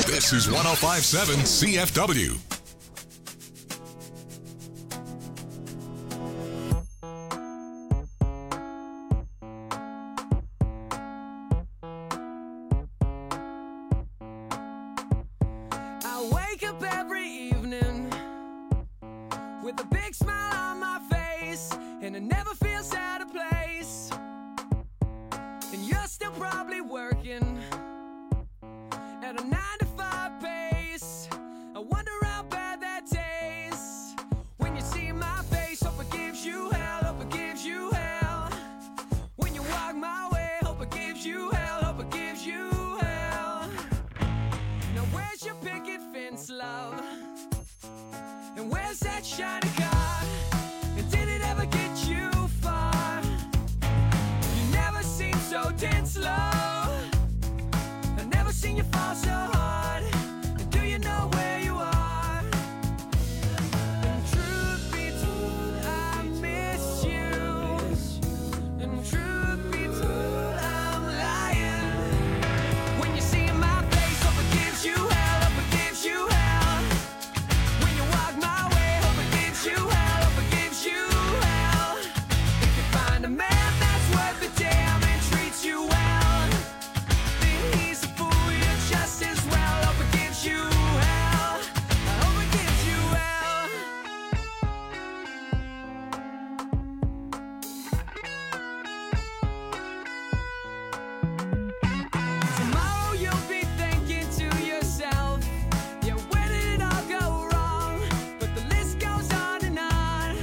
This is 105.7 CFW. I wake up every evening with a big smile on my face, and it never feels out of place. And you're still probably working at a 9-to-5 pace. I wonder how bad that tastes when you see my face. Hope it gives you hell, hope it gives you hell. When you walk my way, hope it gives you hell, hope it gives you hell. Now where's your picket fence, love? And where's that shiny car? And did it ever get you far? You never seem so tense, love. I've never seen you fall so hard. And do you know where you are? And truth be told, I miss you. And truth be told, I'm lying. When you see my face, hope it gives you hell, hope it gives you hell. When you walk my way, hope it gives you hell, hope it gives you hell. If you find a man that's worth the damn and treats you well, then he's a fool, you're just as well. Hope it gives you hell, I hope it gives you hell. Tomorrow you'll be thinking to yourself, yeah, where did it all go wrong? But the list goes on and on.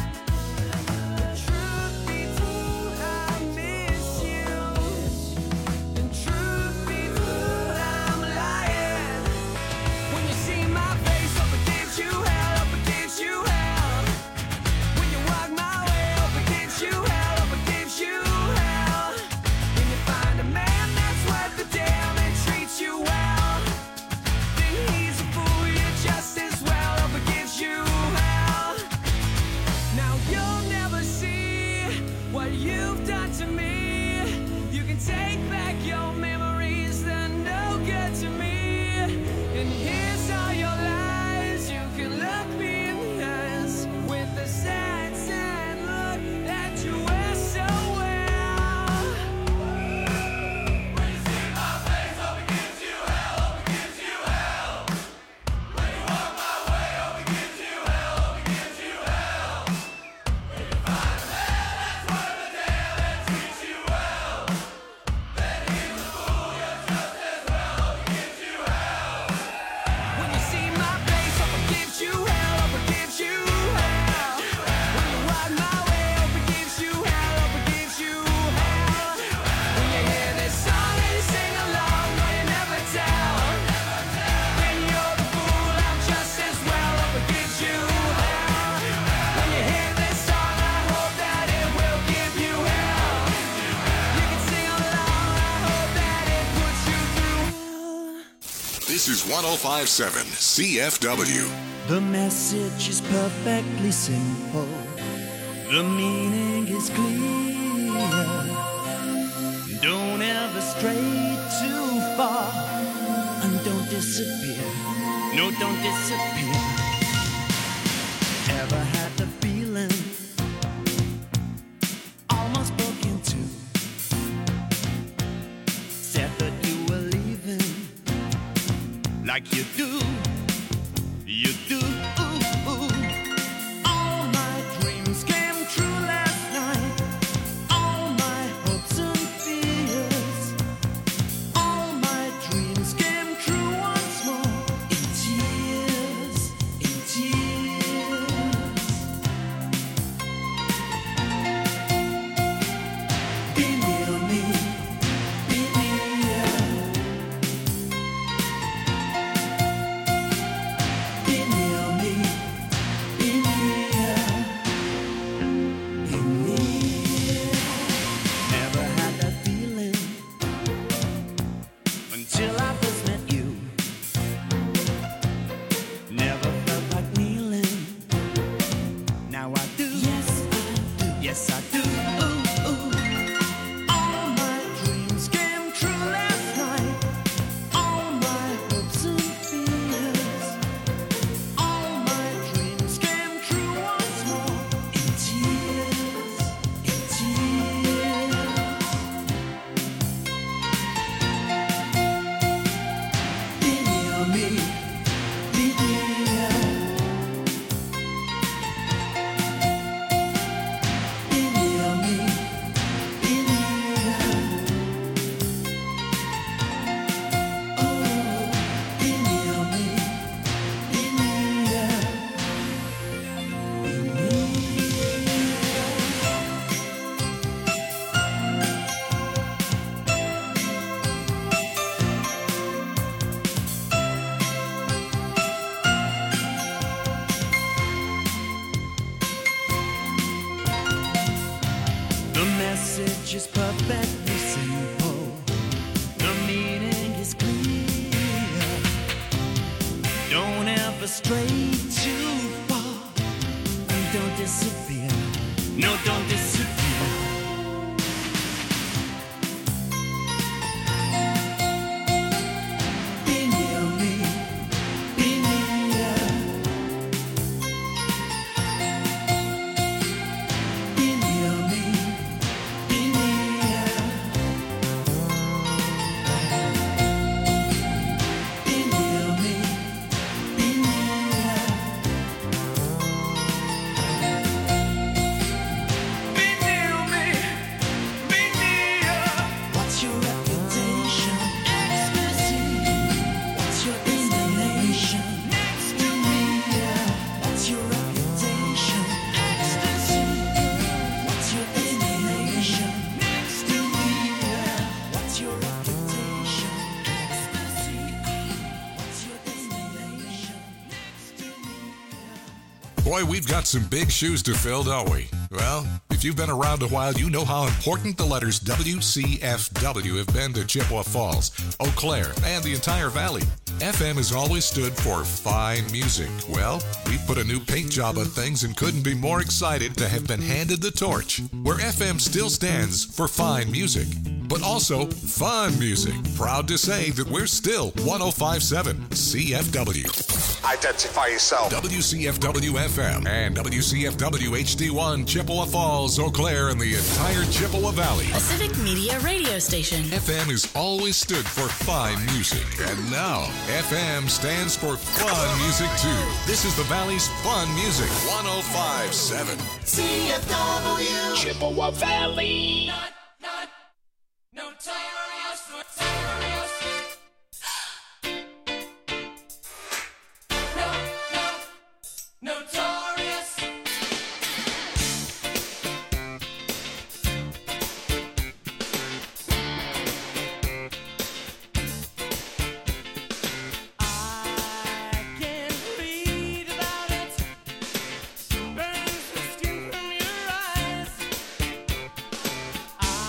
The truth be told, I miss you. And truth be told, I'm lying. When you see my face, hope it gives you hell, hope it gives you hell. When you walk my way, hope it gives you hell, hope it gives you hell. When you find a man that's worth the damn and treats you well, then he's a fool, you're just as well. Hope it gives you hell. Now you'll never see what you've done to me. You can take back your memories, they're no good to me. And here's all your lies. You can look me in the eyes with the sad, sad look that you wear so well. When you see my face, hope it gives you hell, hope it gives you hell. When you walk my way, hope it gives you hell, hope it gives you hell. When you find a man that's worth the damn and treats you well, then he's a fool, you're just as well. Hope it gives you hell. When you see my face, hope it gives you hell, hope it gives you hell. When you walk my way, hope it gives you hell, hope it gives you hell. When you hear this song and you sing along, no, you never tell. Then you're the fool, I'm just as well. Hope it gives you hell. When you hear this song, I hope that it will give you hell. You can sing along, I hope that it puts you through hell. This is 105.7 CFW. The message is perfectly simple. The meaning is clear. Don't ever stray too far. And don't disappear. No, don't disappear. Ever had the feeling almost broke into? Said that you were leaving like you do. You do. All my dreams came true last night. All my hopes and fears. All my dreams came true once more. In tears, in tears. Be near me, be near. message is perfectly simple. The meaning is clear. Don't ever stray too far. And don't disappear. No, don't disappear. Be near me. Be near. Be near me. Be near. Be near me. Be near. Be near me. Be near. What's your reputation? Ecstasy. What's your destination? Next to me. What's your reputation? Ecstasy. What's your destination? Next to me. What's your reputation? Ecstasy. What's your destination? Next to me. Boy, we've got some big shoes to fill, don't we? Well, if you've been around a while, you know how important the letters WCFW have been to Chippewa Falls, Eau Claire, and the entire valley. FM has always stood for fine music. Well, we put a new paint job on things and couldn't be more excited to have been handed the torch, where FM still stands for fine music, but also fun music. Proud to say that we're still 105.7 CFW. Identify yourself. WCFW FM and WCFW HD1 Chippewa Falls, Eau Claire, and the entire Chippewa Valley. A civic media radio station. FM has always stood for fine music, and now FM stands for fun music too. This is the Valley's fun music, 105.7 CFW. Chippewa Valley. I can read about it. Burns the skin from your eyes.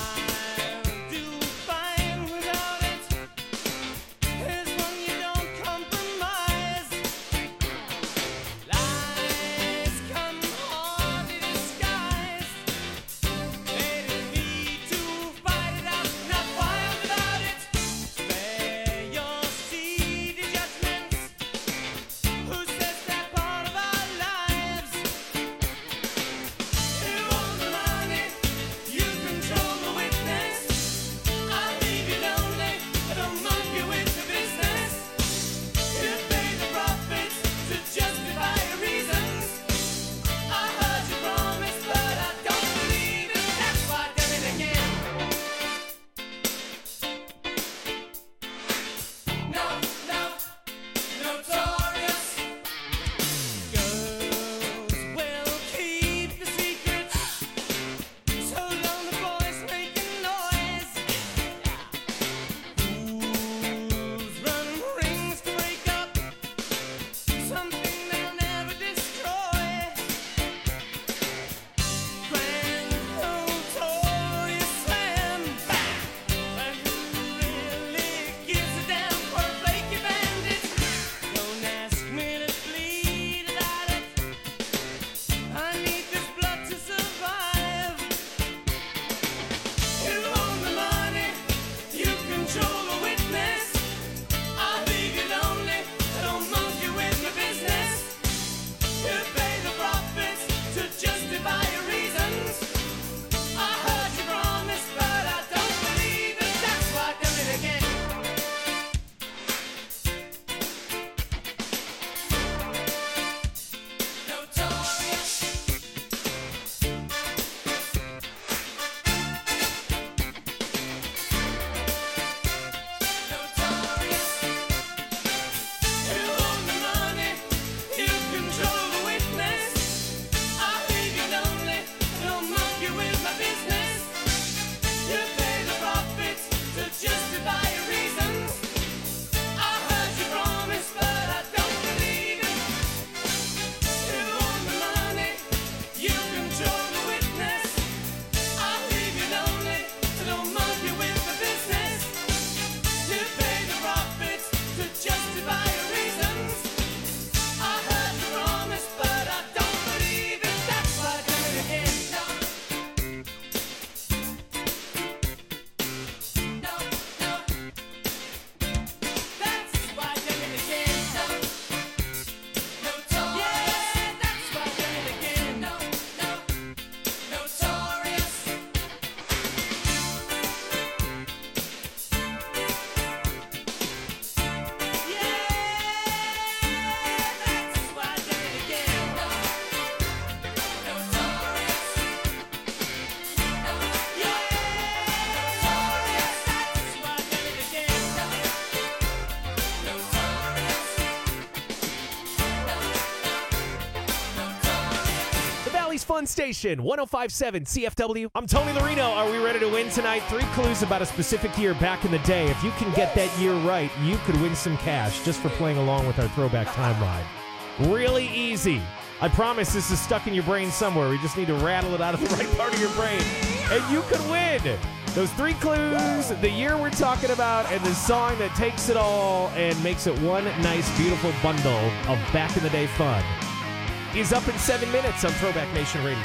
Philly's Fun Station, 105.7 CFW. I'm Tony Larino. Are we ready to win tonight? 3 clues about a specific year back in the day. If you can get that year right, you could win some cash just for playing along with our throwback timeline. Really easy. I promise this is stuck in your brain somewhere. We just need to rattle it out of the right part of your brain, and you could win. Those 3 clues, the year we're talking about, and the song that takes it all and makes it one nice, beautiful bundle of back-in-the-day fun is up in 7 minutes on Throwback Nation Radio.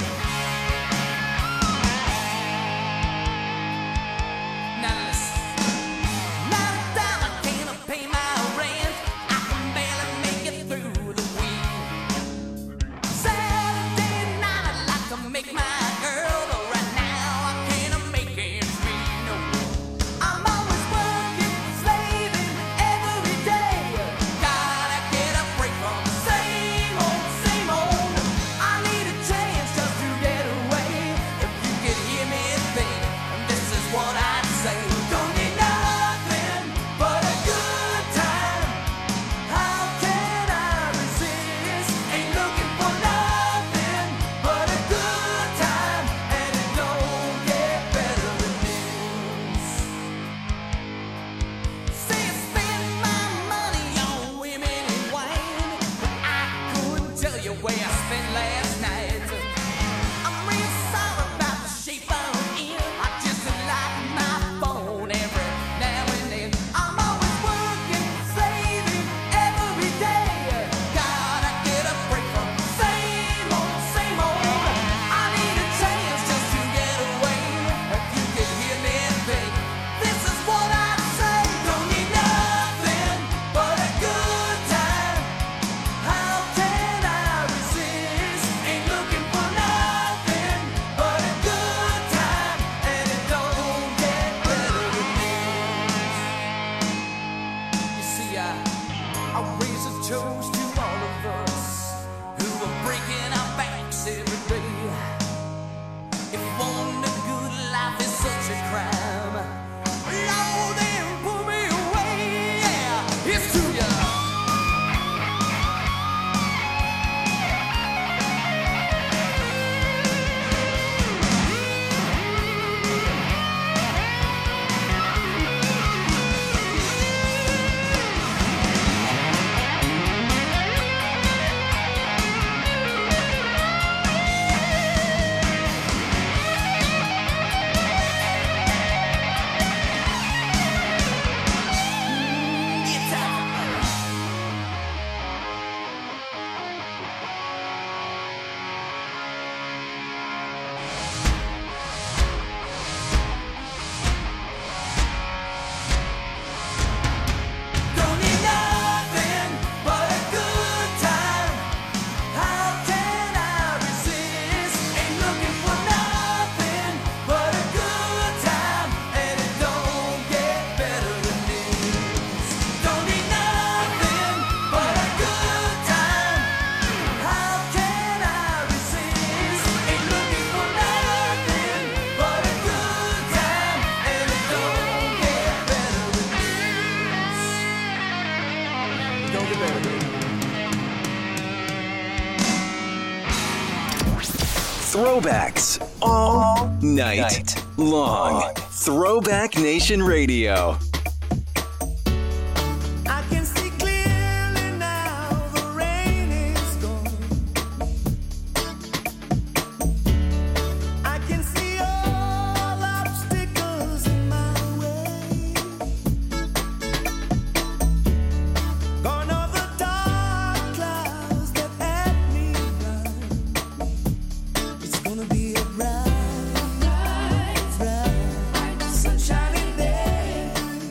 Now listen. $9 can't pay my rent. I can barely make it through the week. Saturday night I'd like to make my girl, but right now I can't make ends meet. No, I'm always working, slaving every day. Gotta get a break from the same old, same old. I need a chance just to get away. If you could hear me think, this is what I'd say. Don't need nothing but a good time. How can I resist? Ain't looking for nothing but a good time, and it don't get better than this. Say I spend my money on women and wine, but I couldn't tell you where I spent last night. I'm real sorry about the shape I'm in. I just like my phone every now and then. I'm always working, slaving every day. Gotta get a break from the same old, same old. I need a chance just to get away. If you could hear me think, this is what I'd say. Don't need nothing but a good time. How can I resist? Ain't looking for nothing but a good time, and it don't get better than this. You see, I raise a toast to all of us who are breaking our backs every day. If wanting a good life is such a crime, Lord, then pull me away. Yeah, it's to ya. Don't need nothing but a good time. How can I resist? Ain't looking for nothing but a good time, and it don't get better than this. Don't need nothing but a good time. How can I resist? Ain't looking for nothing but a good time, and it don't get better than this. Don't get better than this. Throwbacks all night long. Throwback Nation Radio. I can see clearly now, the rain is gone. I can see all obstacles in my way. Gone are the dark clouds that had me blind. It's gonna be a bright, sunshiny day.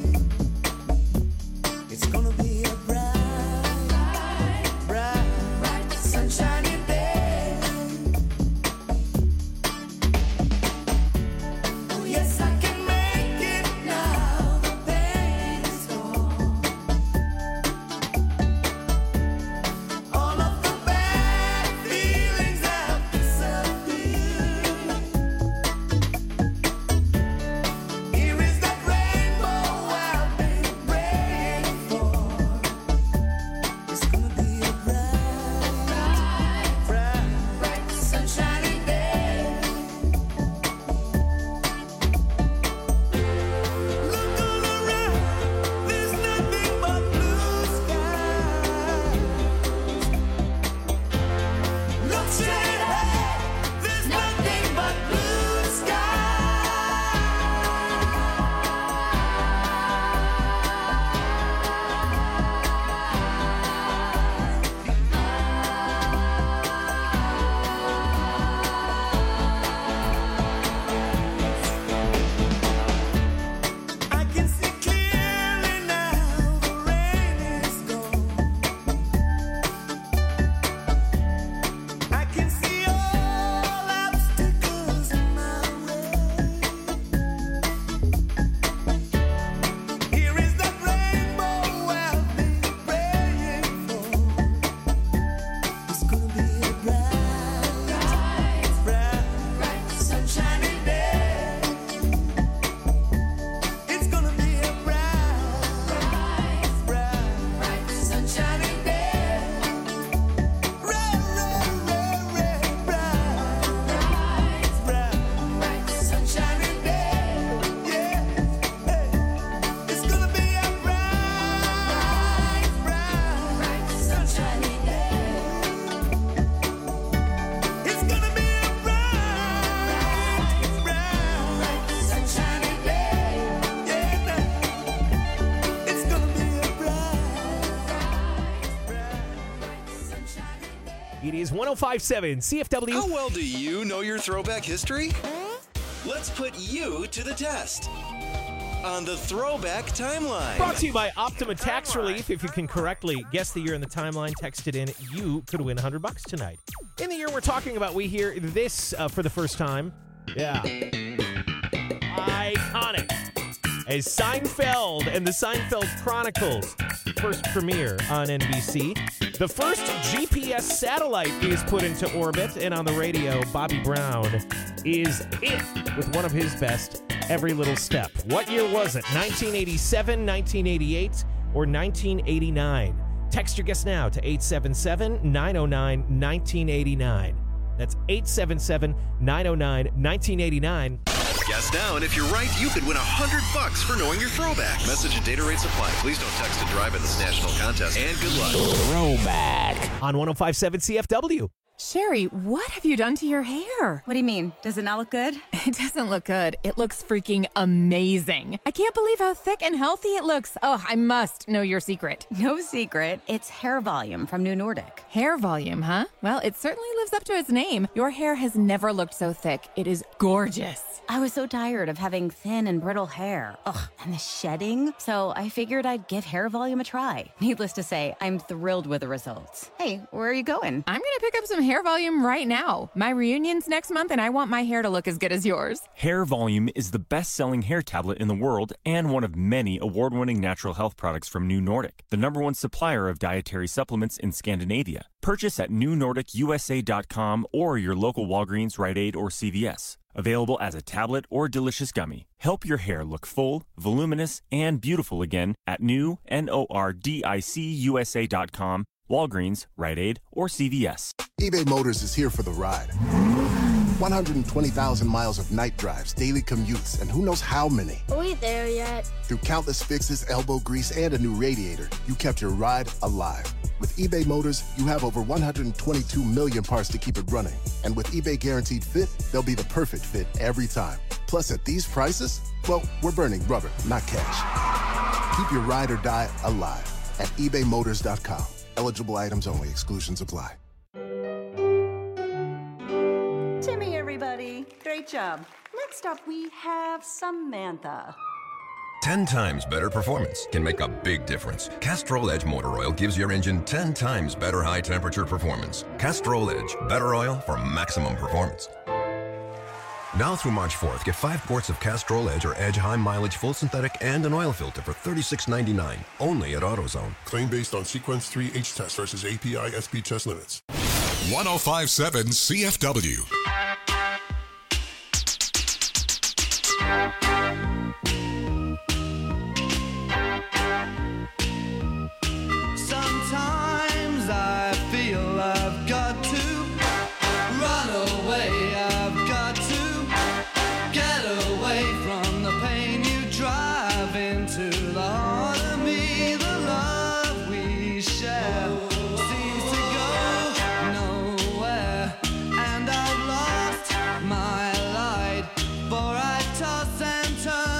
It is 105.7 CFW. How well do you know your throwback history? Let's put you to the test on the Throwback Timeline. Brought to you by Optima Tax Relief. If you can correctly guess the year in the timeline, text it in. You could win $100 tonight. In the year we're talking about, we hear this for the first time. Yeah. Iconic. As Seinfeld and the Seinfeld Chronicles first premiere on NBC. The first GPS satellite is put into orbit, and on the radio, Bobby Brown is it with one of his best, Every Little Step. What year was it? 1987, 1988, or 1989? Text your guess now to 877-909-1989. That's 877-909-1989. Guess now, and if you're right, you could win $100 for knowing your throwback. Message and data rates apply. Please don't text and drive in this national contest, and good luck. Throwback on 105.7 CFW. Sherry, what have you done to your hair? What do you mean? Does it not look good? It doesn't look good. It looks freaking amazing. I can't believe how thick and healthy it looks. Oh, I must know your secret. No secret. It's hair volume from New Nordic. Hair volume, huh? Well, it certainly lives up to its name. Your hair has never looked so thick. It is gorgeous. I was so tired of having thin and brittle hair. Ugh, and the shedding. So I figured I'd give hair volume a try. Needless to say, I'm thrilled with the results. Hey, where are you going? I'm going to pick up some hair volume right now. My reunion's next month, and I want my hair to look as good as yours. Hair Volume is the best-selling hair tablet in the world and one of many award-winning natural health products from New Nordic, the #1 supplier of dietary supplements in Scandinavia. Purchase at newnordicusa.com or your local Walgreens, Rite Aid, or CVS. Available as a tablet or delicious gummy. Help your hair look full, voluminous, and beautiful again at newnordicusa.com, Walgreens, Rite Aid, or CVS. eBay Motors is here for the ride. 120,000 miles of night drives, daily commutes, and who knows how many. Are we there yet? Through countless fixes, elbow grease, and a new radiator, you kept your ride alive. With eBay Motors, you have over 122 million parts to keep it running. And with eBay Guaranteed Fit, they'll be the perfect fit every time. Plus, at these prices, well, we're burning rubber, not cash. Keep your ride or die alive at ebaymotors.com. Eligible items only. Exclusions apply. Timmy, everybody. Great job. Next up, we have Samantha. 10 times better performance can make a big difference. Castrol Edge Motor Oil gives your engine 10 times better high-temperature performance. Castrol Edge, better oil for maximum performance. Now through March 4th, get 5 quarts of Castrol Edge or Edge High Mileage Full Synthetic and an oil filter for $36.99, only at AutoZone. Claim based on Sequence 3 H-test versus API SP test limits. 105.7 CFW. Sometimes I feel I've got to run away. I've got to get away from the pain you drive into the heart of me. The love we share seems to go nowhere, and I've lost my light, for I toss and turn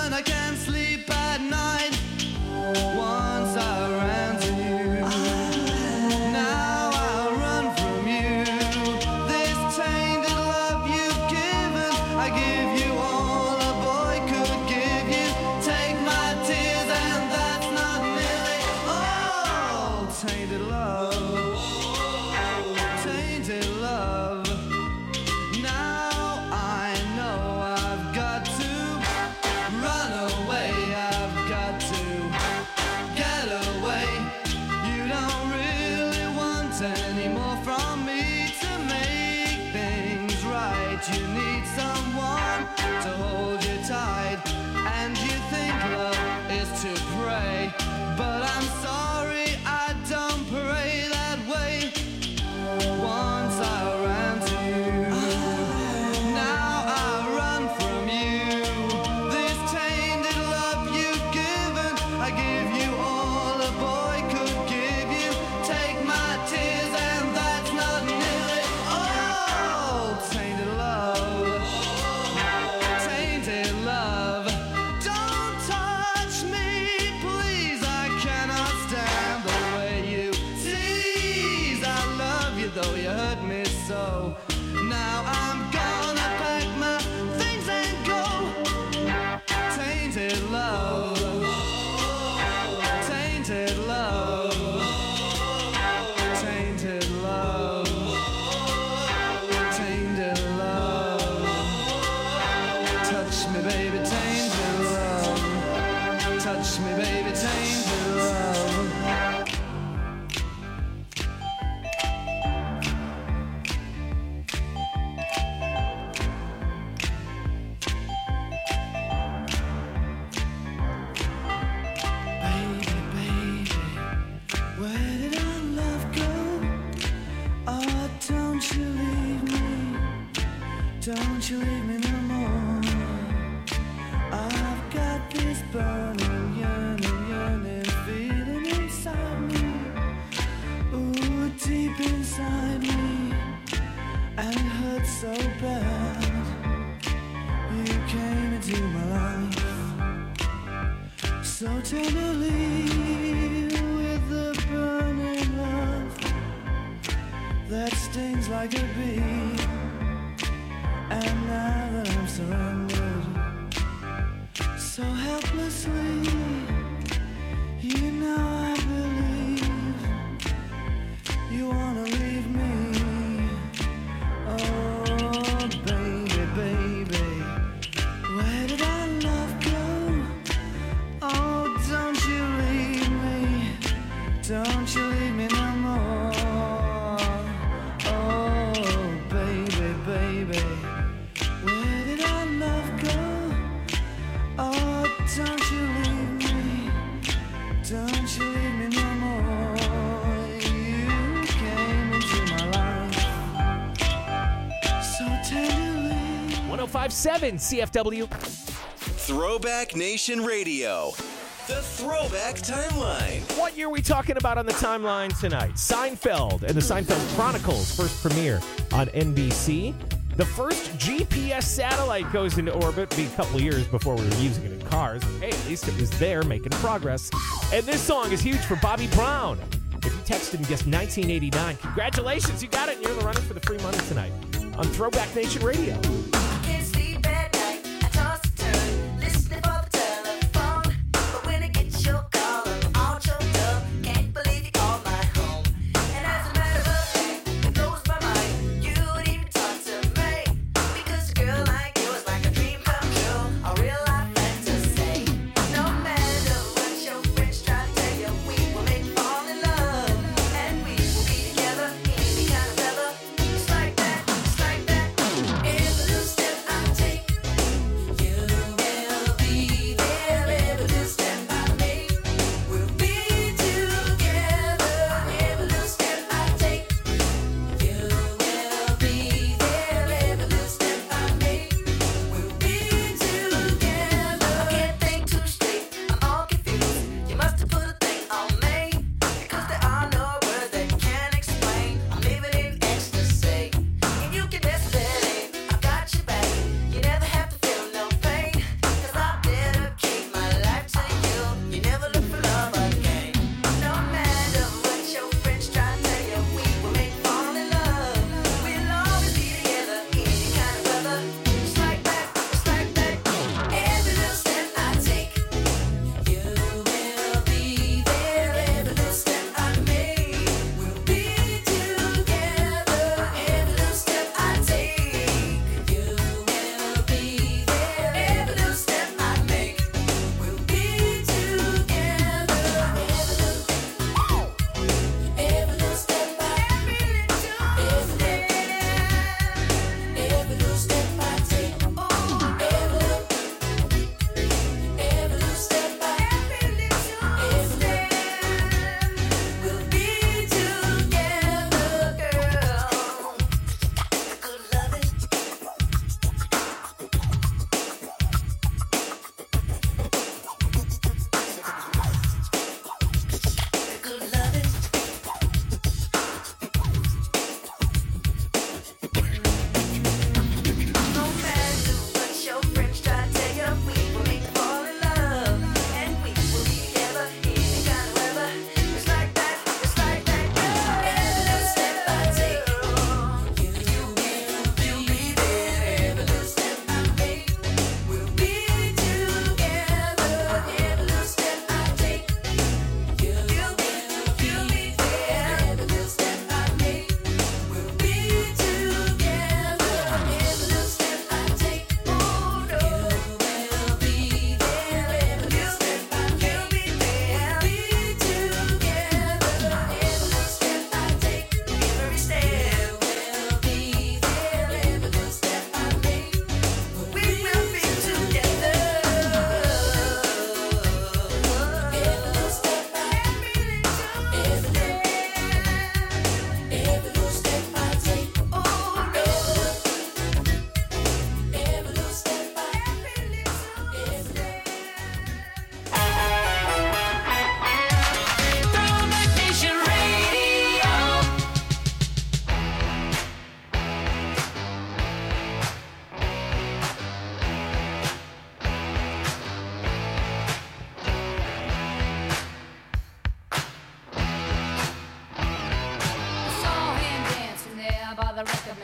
tainted love, tainted love, tainted love. Touch me, baby, tainted love. Touch me, baby, tainted love. Don't you leave me no more. I've got this burning, yearning feeling inside me. Ooh, deep inside me. And it hurts so bad. You came into my life so tenderly with the burning love that stings like a bee. And now that I'm surrendered so helplessly, you know I believe you wanna leave me. Oh, baby, baby, where did our love go? Oh, don't you leave me, don't you leave me no more. Oh, baby, baby, where did our love go? Oh, don't you leave me, don't you leave me no more. You came into my life so tenderly. 105.7 CFW. Throwback Nation Radio. The Throwback Timeline. What year are we talking about on the timeline tonight? Seinfeld and the Seinfeld Chronicles first premiere on NBC. The first GPS satellite goes into orbit. Be a couple years before we were using it in cars. Hey, at least it was there making progress. And this song is huge for Bobby Brown. If you texted and guessed 1989, congratulations, you got it. And you're in the running for the free money tonight on Throwback Nation Radio. Can't sleep at night, I toss and turn, listening for the telephone. But when I get your call, I'm all choked up. Can't believe you called my home. And as a matter of fact, it blows my mind. You would even talk to me. Because a girl like you is like a dream come true, a real life fantasy. No matter what your friends try to tell you, we will make you fall in love. And we will be together, any kind of weather. Just like that, just like that. In the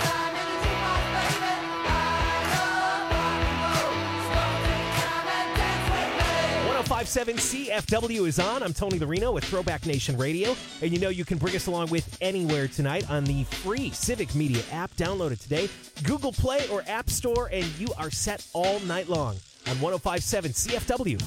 time in the jukebox, baby. I love rock and roll. So take time and dance with me. 1057 CFW is on. I'm Tony Larino with Throwback Nation Radio. And you know you can bring us along with anywhere tonight on the free Civic Media app. Download it today. Google Play or App Store, and you are set all night long on 1057 CFW.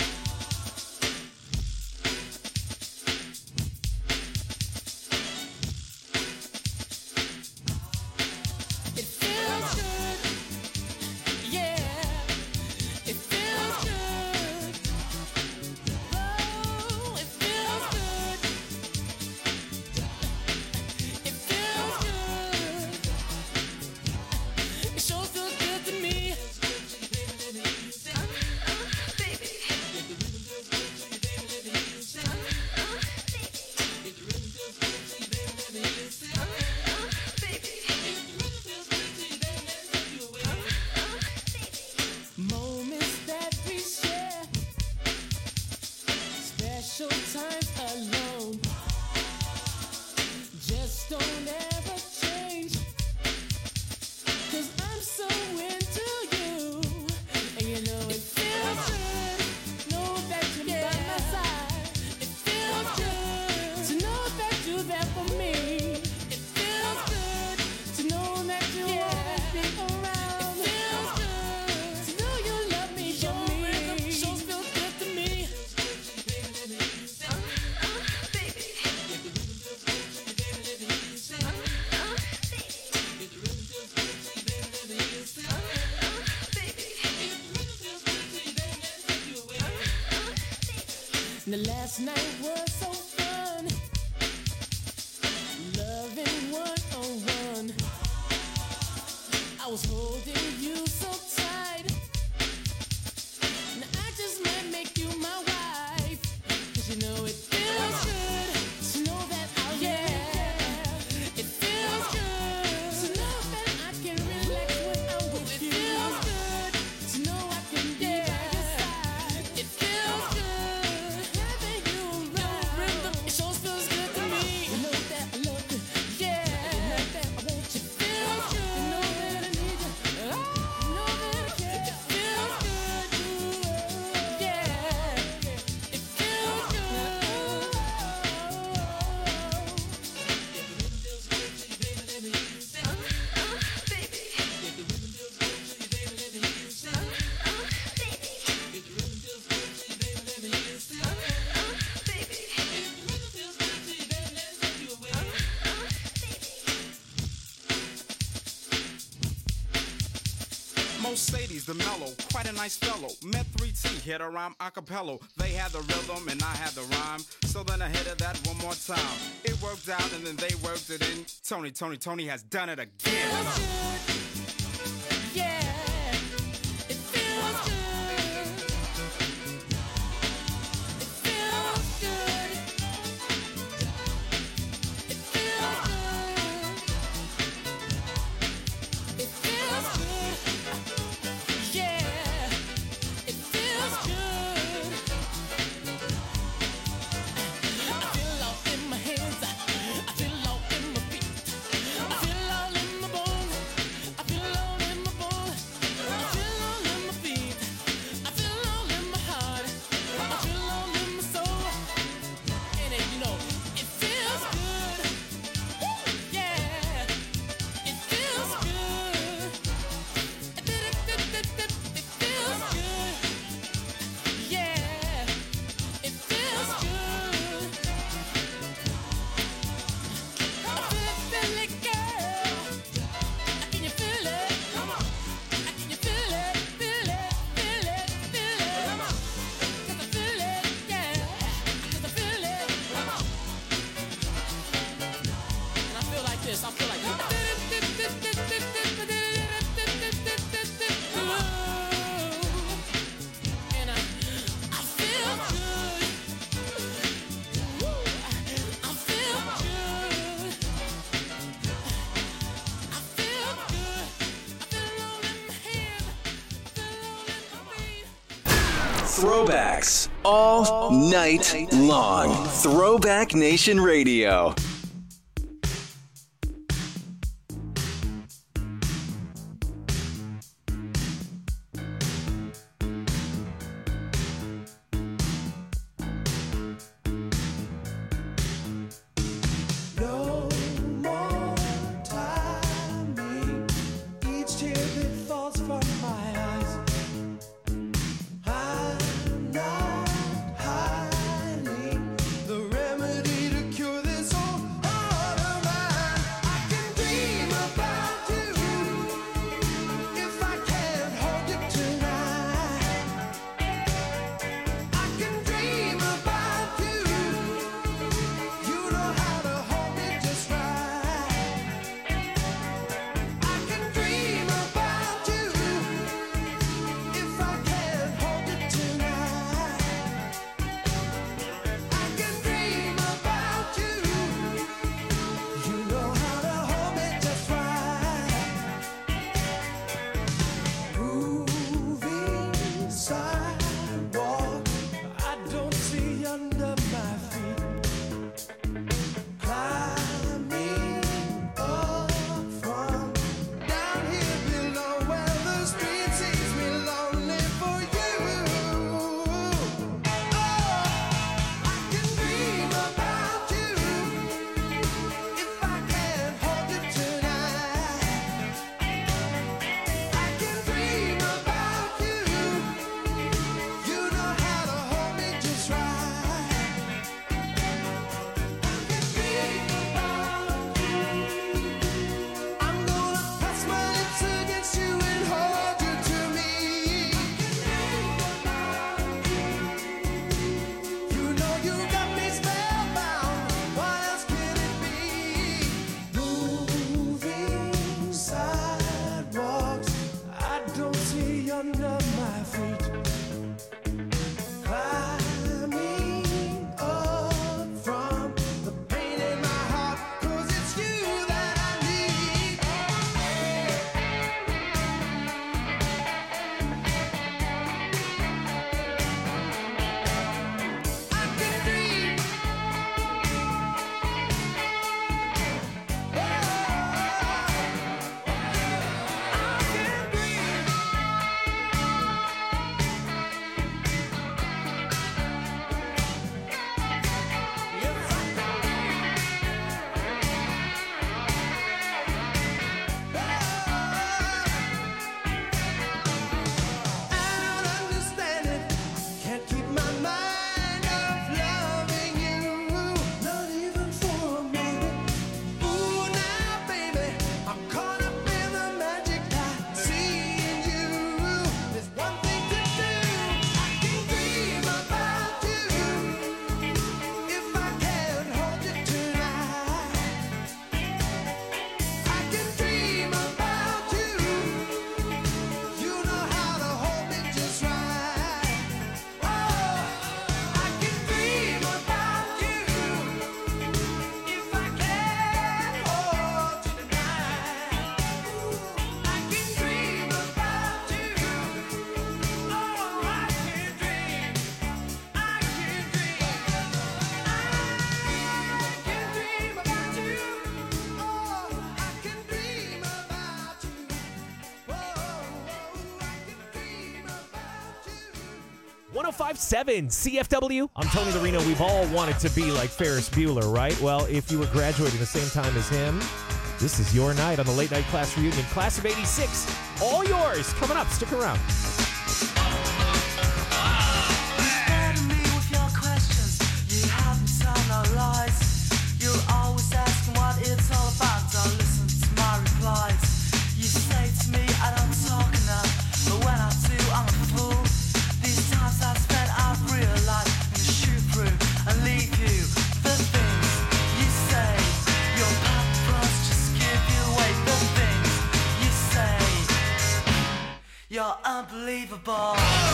It feels good, yeah. It feels good. Oh, it feels good. It feels good. It sure feels good to me. Moments that we share, special times alone, just don't ever change. 'Cause I'm so into you, and you know it feels good. Know that you're by my side. It feels good to know that you're there for me. It feels good to know that you always be around. It feels good to know you love me for me. Sure feels good to me. The last night was so fun, loving one-on-one. I was holding you so tight. Now I just might make you my wife. 'Cause you know it feels good to know that I'll It feels good to know that I can relax when I'm with you. It feels good to know I can be by your side. It feels good having you around. Mercedes, the mellow, quite a nice fellow. Met 3T, hit a rhyme a cappella. They had the rhythm and I had the rhyme. So then I hit it that one more time. It worked out and then they worked it in. Tony has done it again. Yeah. It feels good. Throwbacks all night long. Throwback Nation Radio. No more timing. Each tear that falls from my eyes. I'm not hiding the remedy to cure this whole 105.7 CFW. I'm Tony Larino. We've all wanted to be like Ferris Bueller, right? Well, if you were graduating the same time as him, this is your night on the Late Night Class Reunion. Class of 86, all yours. Coming up, stick around. You're always asking what it's all about. Don't listen to my replies. You say to me I don't talk enough, but when I do, I'm a fool. These times I've spent, I've realized I'm gonna shoot through and leave you. The things you say, your purpose just give you away. The things you say, you're unbelievable.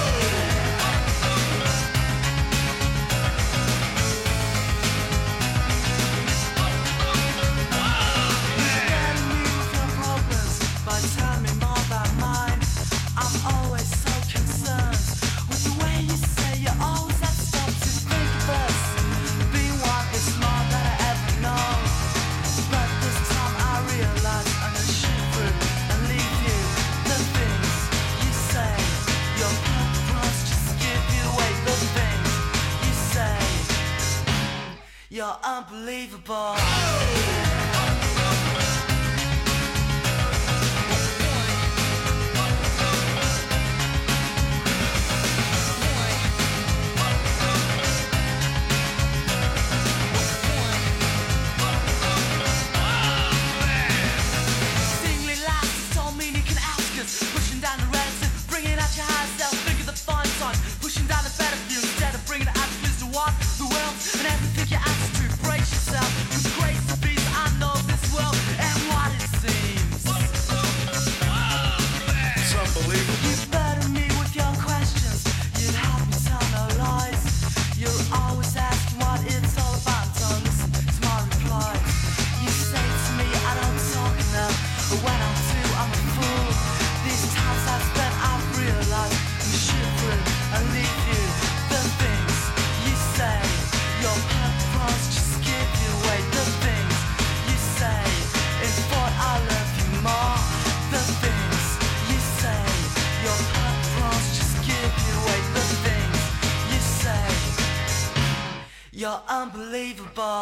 Tell me more about mine. I'm always so concerned with the way you say you always have to stop to think of us. Being one is more than I ever know. But this time I realize I'm gonna shoot through and leave you. The things you say, your purpose just give you away. The things you say, you're unbelievable. Pushing down the reds and bringing out your high self. Think of the fun song. Pushing down the better view instead of bringing the attitudes to walk the world and everything your attitude. Brace yourself. Cause grace and peace, I know this world and what it seems. It's unbelievable. You burden me with your questions. You'd have me tell no lies. You're always asking what it's all about. Don't listen to my replies. You say to me I don't talk enough, but when I do, I'm a fool. These times I've spent, I've realized I'm shoot through and leave you. The things you say, your purpose just give you away. The things you say, in thought I love you more. The things you say, your purpose just give you away. The things you say, you're unbelievable.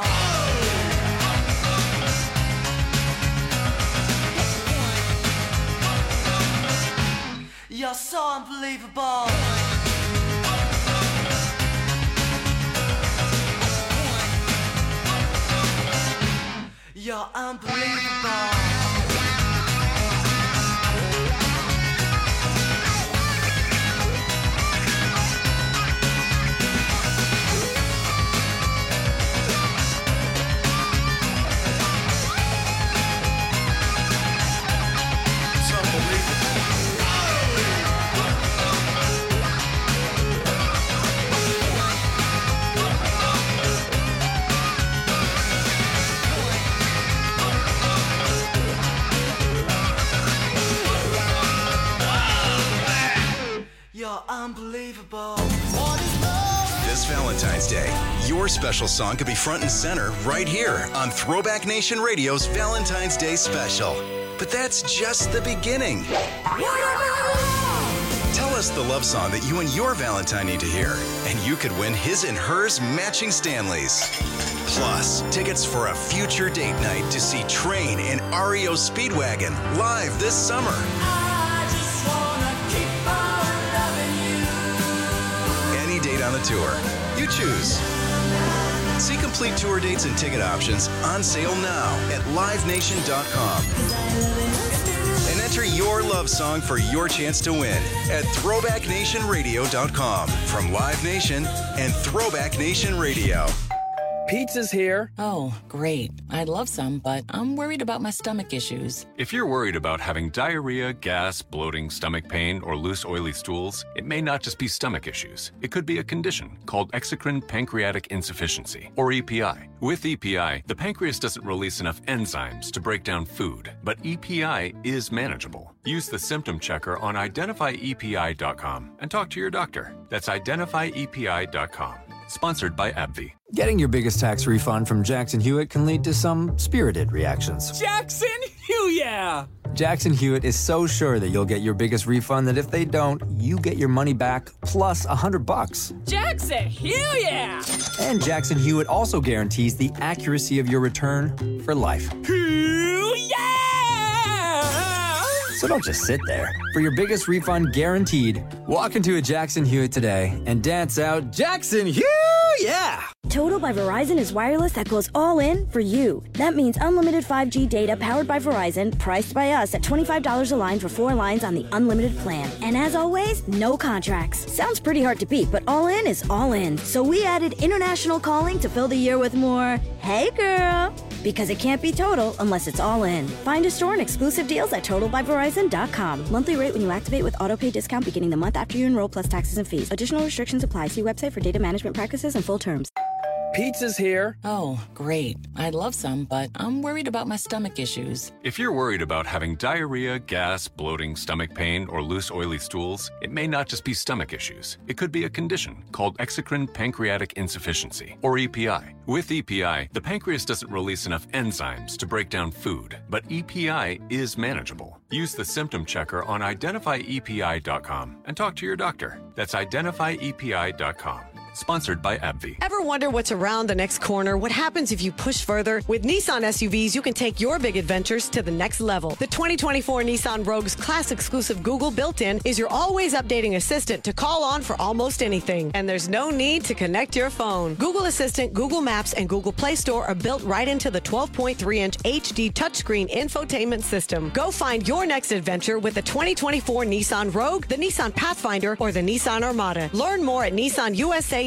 You're so unbelievable. You're unbelievable. You're unbelievable. This Valentine's Day, your special song could be front and center right here on Throwback Nation Radio's Valentine's Day special. But that's just the beginning. Tell us the love song that you and your Valentine need to hear, and you could win his and hers matching Stanleys. Plus, tickets for a future date night to see Train and REO Speedwagon live this summer. Any date on the tour, you choose. See complete tour dates and ticket options on sale now at livenation.com. And enter your love song for your chance to win at throwbacknationradio.com from Live Nation and Throwback Nation Radio. Pizza's here. Oh, great. I'd love some, but I'm worried about my stomach issues. If you're worried about having diarrhea, gas, bloating, stomach pain, or loose, oily stools, it may not just be stomach issues. It could be a condition called exocrine pancreatic insufficiency, or EPI. With EPI, the pancreas doesn't release enough enzymes to break down food, but EPI is manageable. Use the symptom checker on identifyepi.com and talk to your doctor. That's identifyepi.com. Sponsored by AbbVie. Getting your biggest tax refund from Jackson Hewitt can lead to some spirited reactions. Jackson Hewitt! Jackson Hewitt is so sure that you'll get your biggest refund that if they don't, you get your money back plus $100. Jackson Hewitt! And Jackson Hewitt also guarantees the accuracy of your return for life. So don't just sit there. For your biggest refund guaranteed, walk into a Jackson Hewitt today and dance out Jackson Hewitt! Yeah! Total by Verizon is wireless that goes all in for you. That means unlimited 5G data powered by Verizon, priced by us at $25 a line for 4 lines on the unlimited plan. And as always, no contracts. Sounds pretty hard to beat, but all in is all in. So we added international calling to fill the year with more, hey girl, because it can't be total unless it's all in. Find a store and exclusive deals at totalbyverizon.com. Monthly rate when you activate with autopay discount beginning the month after you enroll plus taxes and fees. Additional restrictions apply. See website for data management practices and full terms. Pizza's here. Oh, great. I'd love some, but I'm worried about my stomach issues. If you're worried about having diarrhea, gas, bloating, stomach pain, or loose, oily stools, it may not just be stomach issues. It could be a condition called exocrine pancreatic insufficiency, or EPI. With EPI, the pancreas doesn't release enough enzymes to break down food, but EPI is manageable. Use the symptom checker on identifyepi.com and talk to your doctor. That's identifyepi.com. Sponsored by AbbVie. Ever wonder what's around the next corner? What happens if you push further? With Nissan SUVs, you can take your big adventures to the next level. The 2024 Nissan Rogue's class-exclusive Google built-in is your always updating assistant to call on for almost anything. And there's no need to connect your phone. Google Assistant, Google Maps, and Google Play Store are built right into the 12.3-inch HD touchscreen infotainment system. Go find your next adventure with the 2024 Nissan Rogue, the Nissan Pathfinder, or the Nissan Armada. Learn more at nissanusa.com.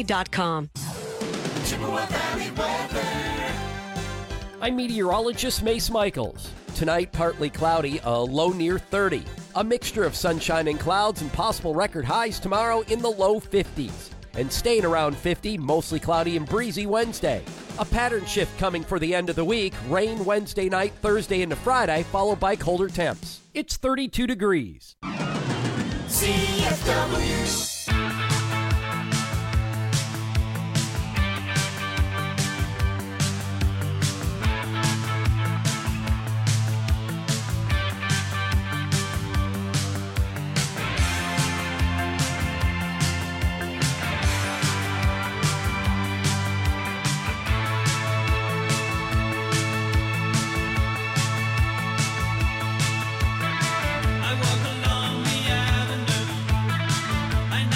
I'm meteorologist Mace Michaels. Tonight, partly cloudy, a low near 30. A mixture of sunshine and clouds and possible record highs tomorrow in the low 50s. And staying around 50, mostly cloudy and breezy Wednesday. A pattern shift coming for the end of the week. Rain Wednesday night, Thursday into Friday, followed by colder temps. It's 32 degrees. CFW. I walk along the avenue. I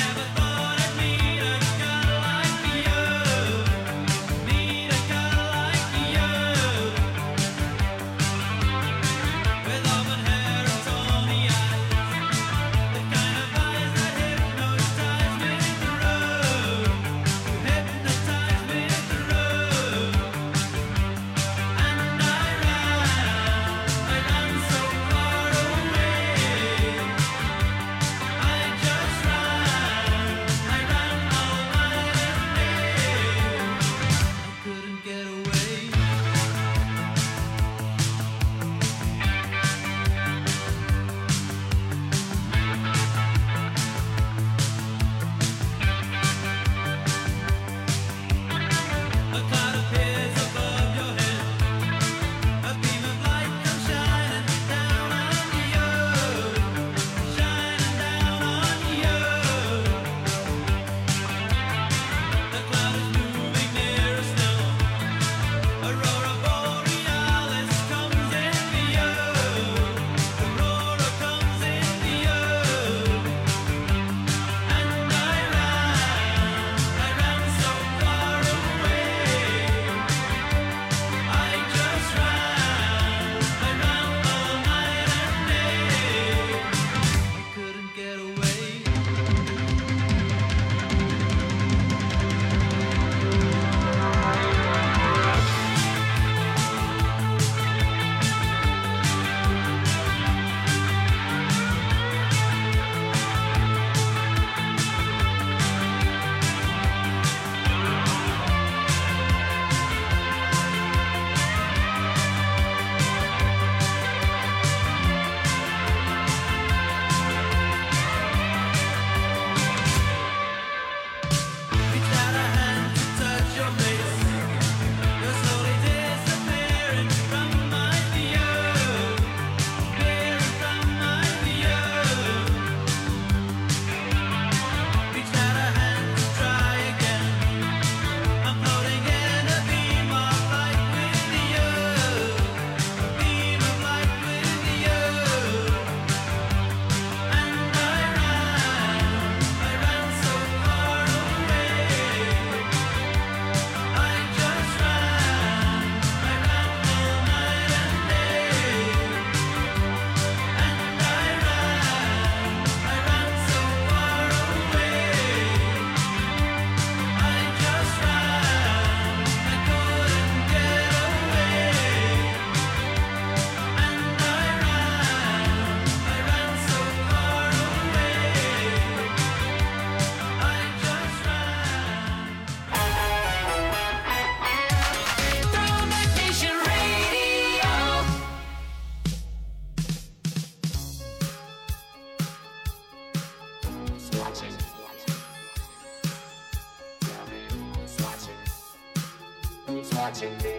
watching me.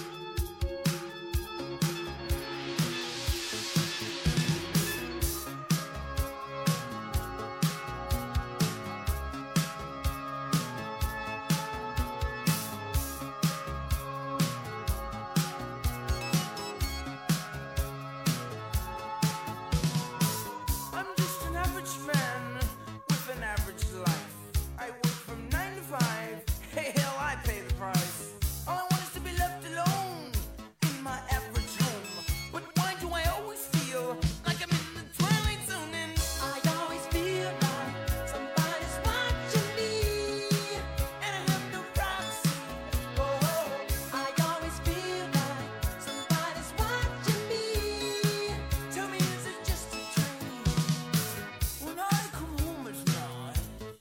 I'm just an average man with an average life. I work from 9 to 5. Hey, hell, I pay the price. All I want is to be left alone in my average home. But why do I always feel like I'm in the twilight zone? And I always feel like somebody's watching me, and I have no privacy. Oh, I always feel like somebody's watching me. Tell me, is it just a dream? When I come home at night,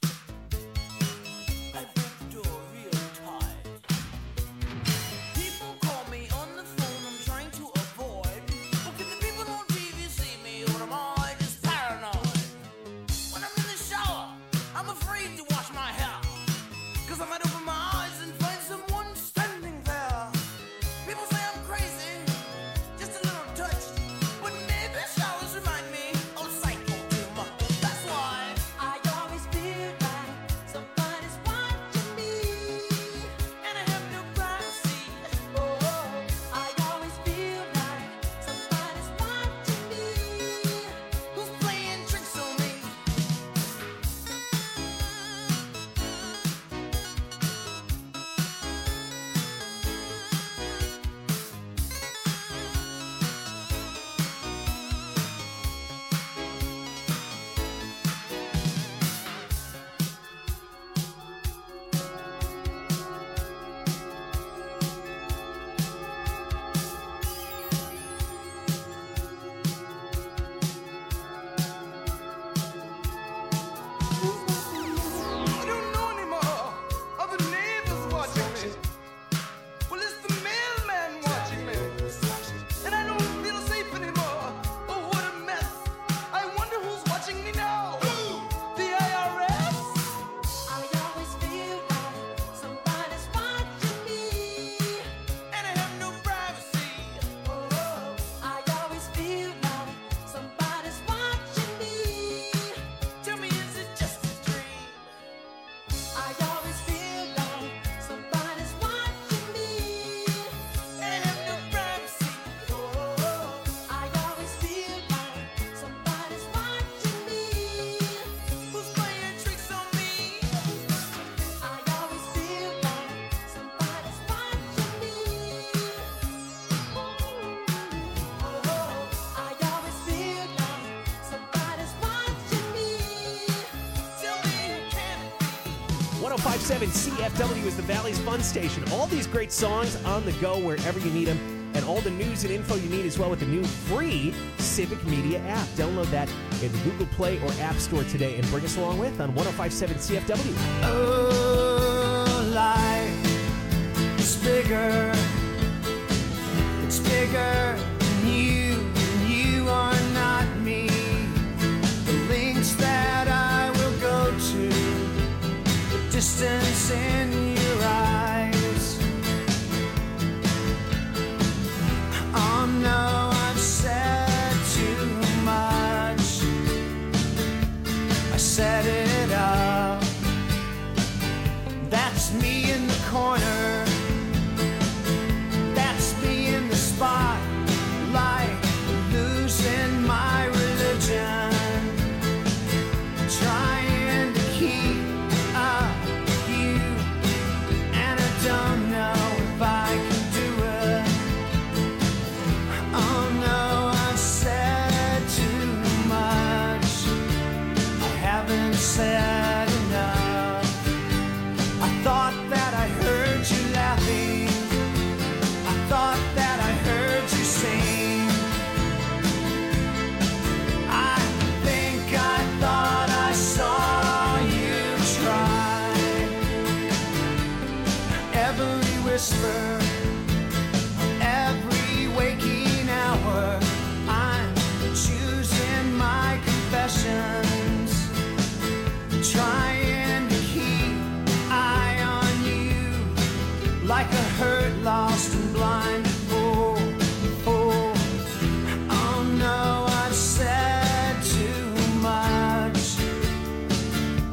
I break the door real tight. People call me on the phone, I'm trying to avoid. But can the people on TV see me, or am I just paranoid? When I'm in the shower, I'm afraid to wash my hair, 'cause I might open my eyes and find someone standing there. People say I'm crazy, just a little touched, but maybe showers remind me of psycho too much. That's why I always feel like somebody's watching me, and I have no privacy. Oh, I always feel like somebody's watching me. Who's playing tricks on me? I don't know anymore. Are the neighbors watching me? Well, it's the mailman watching me. And I don't feel safe anymore. Oh, what a mess. I wonder who's watching me now. The IRS? I always feel like somebody's watching me, and I have no privacy. Oh, I always feel like somebody's watching me. Tell me, is it just a dream? I always feel like somebody's watching me, and I have no privacy. Oh, I always feel like somebody's watching me. Who's playing tricks on me? I always feel like somebody's watching me. Oh, I always feel like somebody's watching me. Tell me, can it be? 1057 CFW is the Valley's Fun Station. All these great songs on the go wherever you need them, and all the news and info you need as well with the new free Civic Media app. Download that in the Google Play or App Store today and bring us along with on 1057 CFW. Oh, life is bigger. It's bigger than you, and you are not me. The links that I will go to, the distance in your eyes. Oh no, I've said too much. I set it up. That's me in the corner. That's me in the spotlight, losing my religion, trying to keep up with you, and I don't know if I can do it. Oh no, I've said too much. I haven't said enough. I thought that I heard you laughing. I thought that I heard you sing. I think I thought I saw you try. Every whisper